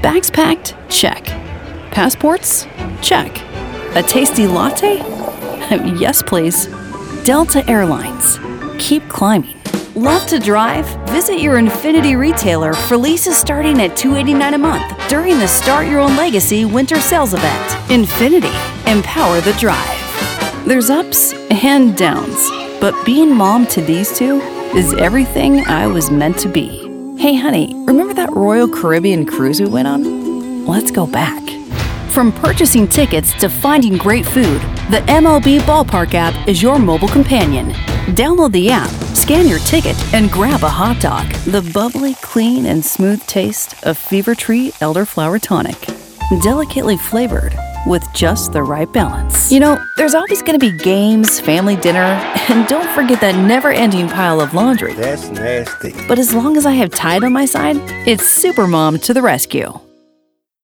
Bags packed? Check. Passports? Check. A tasty latte? Yes, please. Delta Airlines. Keep climbing. Love to drive? Visit your Infiniti retailer for leases starting at $289 a month during the Start Your Own Legacy winter sales event. Infiniti. Empower the drive. There's ups and downs, but being mom to these two is everything I was meant to be. Hey honey, remember that Royal Caribbean cruise we went on? Let's go back. From purchasing tickets to finding great food, the MLB Ballpark app is your mobile companion. Download the app, scan your ticket, and grab a hot dog. The bubbly, clean, and smooth taste of Fever Tree Elderflower Tonic. Delicately flavored with just the right balance. You know, there's always going to be games, family dinner, and don't forget that never-ending pile of laundry. That's nasty. But as long as I have Tide on my side, it's Supermom to the rescue.